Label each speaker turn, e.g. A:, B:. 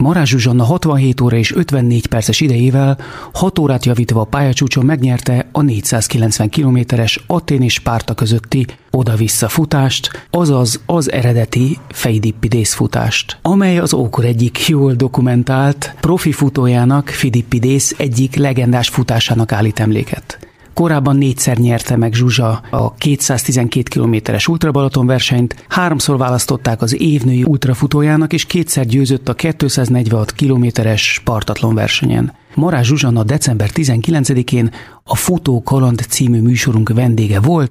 A: Marás Zsuzsanna 67 óra és 54 perces idejével 6 órát javítva a pályacsúcson megnyerte a 490 kilométeres Atén és Spárta közötti oda-vissza futást, azaz az eredeti Pheidippidész futást, amely az ókor egyik jól dokumentált profi futójának, Pheidippidész egyik legendás futásának állít emléket. Korábban 4-szer nyerte meg Zsuzsa a 212 kilométeres ultrabalaton versenyt, 3-szor választották az évnői ultrafutójának, és 2-szer győzött a 246 kilométeres Spartatlon versenyen. Marás Zsuzsanna december 19-én a Futó Kaland című műsorunk vendége volt,